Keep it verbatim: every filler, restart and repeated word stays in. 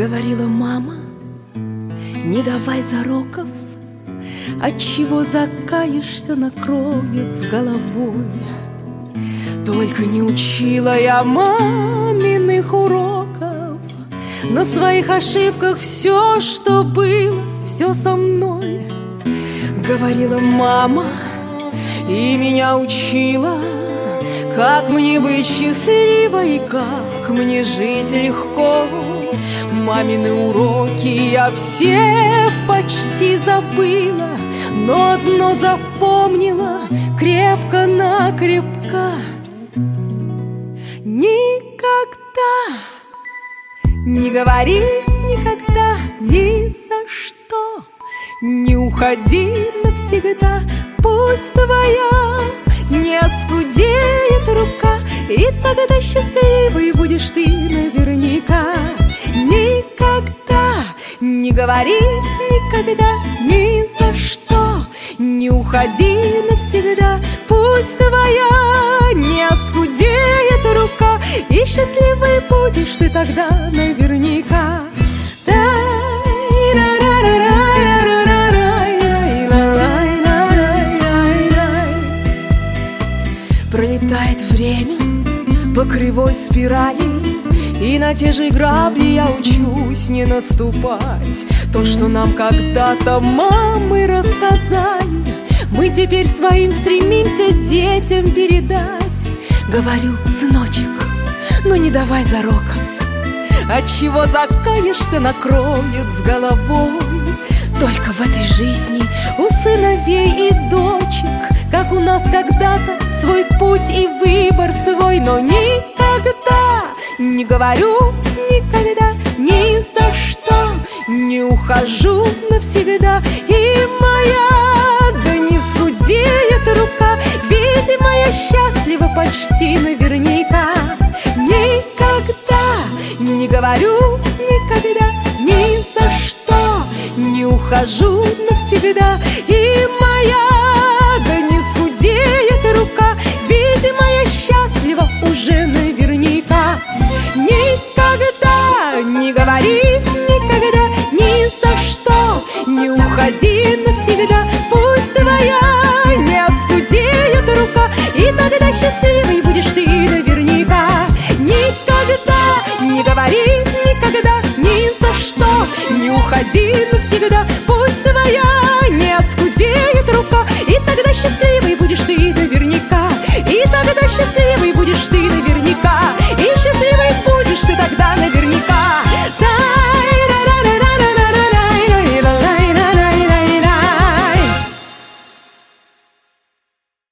Говорила мама, не давай зароков, отчего закаешься, накроет с головой. Только не учила я маминых уроков, на своих ошибках все, что было, все со мной. Говорила мама и меня учила, как мне быть счастливой, как мне жить легко. Мамины уроки я все почти забыла, но одно запомнила крепко-накрепко: никогда не говори никогда, ни за что не уходи навсегда. Пусть твоя не оскудеет рука, и тогда счастливой будешь ты наверняка. Никогда не говори никогда, ни за что не уходи навсегда. Пусть твоя не оскудеет рука, и счастливой будешь ты тогда наверняка. Пролетает время по кривой спирали, и на те же грабли я учусь не наступать. То, что нам когда-то мамы рассказали, мы теперь своим стремимся детям передать. Говорю: сыночек, ну не давай зароков, отчего закаешься, накроет с головой. Только в этой жизни у сыновей и дочек, как у нас когда-то, свой путь и выбор свой. Но никогда не говорю никогда, ни за что не ухожу навсегда. И моя, да не скудеет рука, видимо, я счастлива почти наверняка. Никогда не говорю никогда, ни за что не ухожу навсегда. И моя, да не скудеет рука, видимо, я счастлива уже наверняка. Никогда не говори никогда, ни за что не уходи навсегда. Пусть твоя не оскудеет рука, и тогда счастливой будешь ты наверняка. Никогда не говори никогда, ни за что не уходи навсегда. Пусть твоя не оскудеет рука, и тогда счастливой будешь ты наверняка. И тогда счастливой